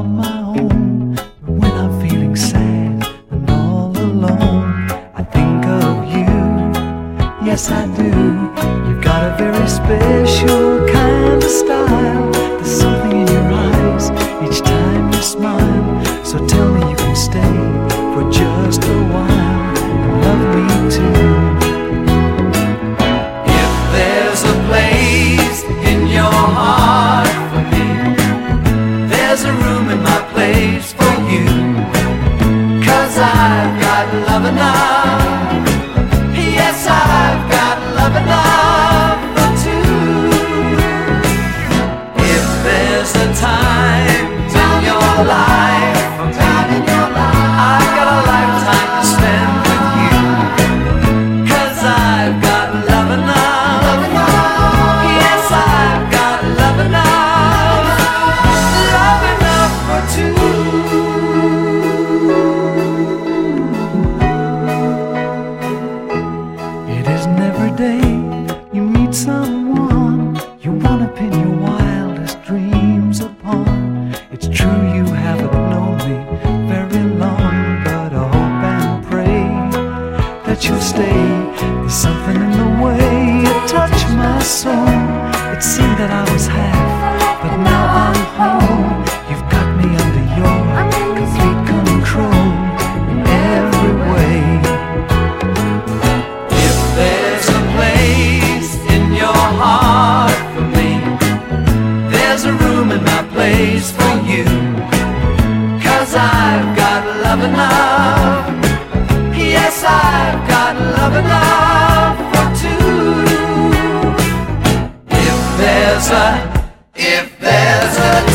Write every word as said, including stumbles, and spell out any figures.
on my own. But when I'm feeling sad and all alone, I think of you, yes I do. You've got a very special kind of style. There's something in your eyes each time you smile. So tell me you can stay for just a while and love me too. If there's a place in your heart for me, there's a room in my place for you. 'Cause I've got love enough. Yes, I've got love enough for two. If there's a time in your life for me, I've got a lifetime to spend with you. 'Cause I've got love enough. Yes, I've got love enough. Love enough for two. It isn't every day you meet someone you wanna pin your wildest dreams upon. It's true you haven't known me very long, but I hope and pray that you'll stay. There's something in the way you touch my soul. It seemed that I was half, but now I'm whole. You've got me under your complete control in every way. If there's a place in your heart for me, there's a room in my place for you. 'Cause I've got love enough. Yes, I've got love enough for two. If there's a, if there's a